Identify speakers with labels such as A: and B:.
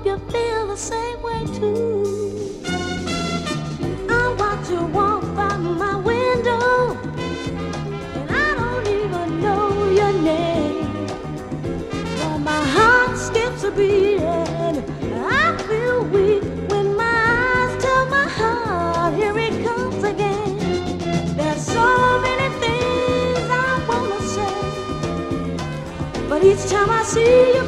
A: you feel the same way too. I watch you walk by my window, and I don't even know your name. But my heart skips a beat, and I feel weak when my eyes tell my heart, here it comes again. There's so many things I wanna say, but each time I see you